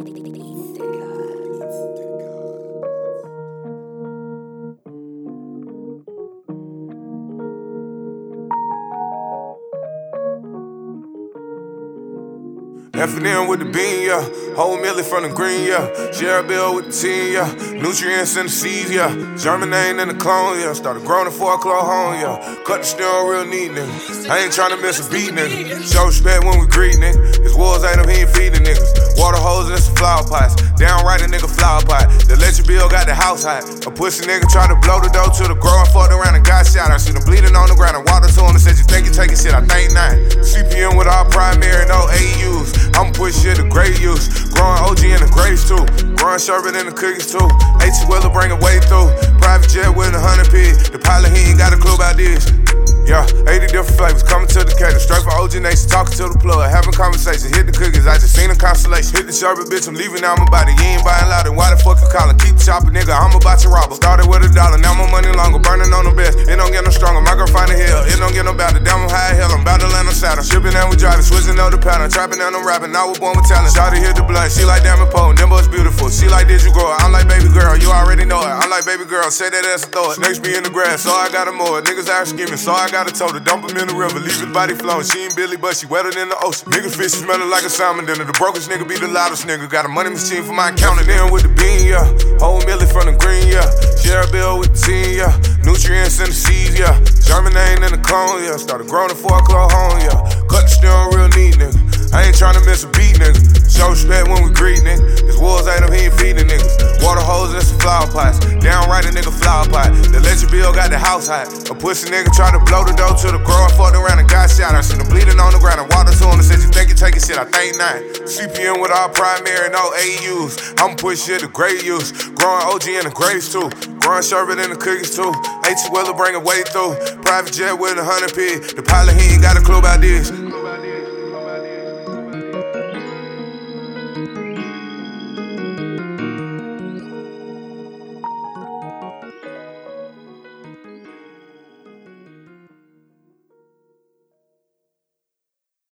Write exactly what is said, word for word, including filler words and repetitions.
F and M with the bean, yeah. Whole milli from the green, yeah. Share bill with the team, yeah. Nutrients in the seeds, yeah. Germinating in the clone, yeah. Started growing before I close home, yeah. Cut the still real neat, nigga. I ain't tryna miss a beat, nigga. Show respect when we greet, nigga. His wolves ain't up, he ain't feeding niggas. Water hoses and some flower pots. Downright a nigga flower pot. The electric bill got the house hot. A pussy nigga tried to blow the dough to the growing, fucked around and got shot. I seen him bleeding on the ground and water to him and said, you think you taking shit? I think not. C P M with all primary, no A Us. I'ma push shit to great use. Growing O G in the grapes too. Growing sherbet in the cookies too. H Willer bring it way through. Private jet with a hundred P. The pilot, he ain't got a clue about this. Yeah, eighty different flavors coming to the cater. Straight from O G Nation, talking to the plug, having conversations. Hit the cookies, I just seen a constellation. Hit the sherbet, bitch, I'm leaving out my body. You ain't buying loud, why the fuck you calling? Keep chopping, nigga, I'm about to rob her. Started with a dollar, now my money longer. Burning on the best, it don't get no stronger. My girl find a hill, it don't get no better. Damn, I'm high hell, I'm about to land on Saturn. Shipping and we driving, switching up the pattern. Trapping and I'm rapping, now we're born with talent. Shawty hit the blood, she like Diamond Poe, them boys beautiful. She like, did you grow it? I'm like, baby girl, you already know it. I'm like, baby girl, say that ass and throw it. Snakes be in the grass, so I gotta mow it. Niggas out skimming, so I gotta tote it. Dump 'em in the river, leave his body flowing. She ain't Billy, but she wetter than the ocean. Niggas fish smelling like a salmon dinner. The brokest nigga be the loudest nigga. Got a money machine for my accountant. Then with the bean, yeah. Whole milli from the green, yeah. Share bill with the team, yeah. Nutrients in the seeds, yeah. Germinating in the clone, yeah. Started growing before I close home, yeah. Cut the still real neat, nigga. I ain't tryna miss a beat, nigga. Show respect when we greet, nigga. His wolves ain't up, he ain't feeding niggas. Water hoses and some flower pots. Downright a nigga flower pot. The electric bill got the house hot. A pussy nigga tried to blow the dough to the growing, fucked around and got shot. I seen him bleeding on the ground and water to him and said, you think you taking shit? I think not. C P M with all primary, no A Us. I'ma push shit to great use. Growing O G in the grapes too. Growing sherbet in the cookies too. H Willer bring it way through. Private jet with a hundred P. The pilot, he ain't got a clue about this.